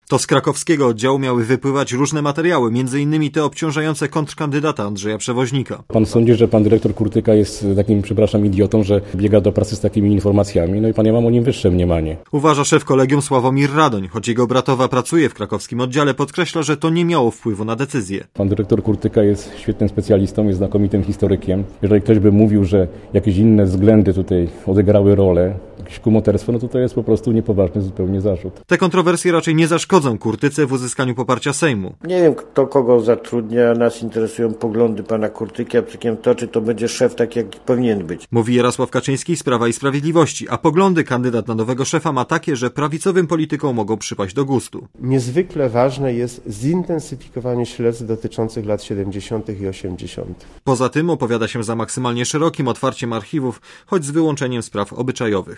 To z krakowskiego oddziału miały wypływać różne materiały, m.in. te obciążające kontrkandydata Andrzeja Przewoźnika. Pan sądzi, że pan dyrektor Kurtyka jest takim, przepraszam, idiotą, że biega do pracy z takimi informacjami, no i pan ja mam o nim wyższe mniemanie. Uważa szef kolegium Sławomir Radoń. Choć jego bratowa pracuje w krakowskim oddziale, podkreśla, że to nie miało wpływu na decyzję. Pan dyrektor Kurtyka jest świetnym specjalistą, jest znakomitym historykiem. Jeżeli ktoś by mówił, że jakieś inne względy tutaj odegrały rolę, jakieś kumoterstwo, no to jest po prostu niepoważny zupełnie zarzut. Te kontrowersje raczej nie zaszkodzą Kurtyce w uzyskaniu poparcia Sejmu. Nie wiem, kto kogo zatrudnia, nas interesują poglądy pana Kurtyki, a przy to, czy to będzie szef tak, jak powinien być. Mówi Jarosław Kaczyński z Prawa i Sprawiedliwości, a poglądy kandydat na nowego szefa ma takie, że prawicowym politykom mogą przypaść do gustu. Niezwykle ważne jest zintensyfikowanie śledztw dotyczących lat 70. i 80. Poza tym opowiada się za maksymalnie szerokim otwarciem archiwów, choć z wyłączeniem spraw obyczajowych.